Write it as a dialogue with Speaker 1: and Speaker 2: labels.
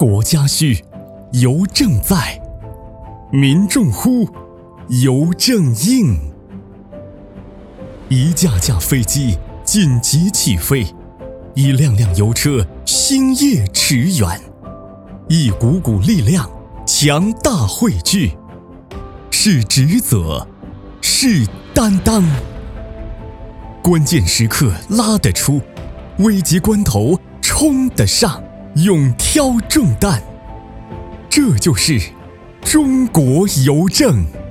Speaker 1: 国家需，邮政在；民众呼，邮政应。一架架飞机紧急起飞，一辆辆邮车星夜驰援，一股股力量强大汇聚，是职责，是担当。关键时刻拉得出，危急关头冲得上，勇挑重担。这就是中国邮政。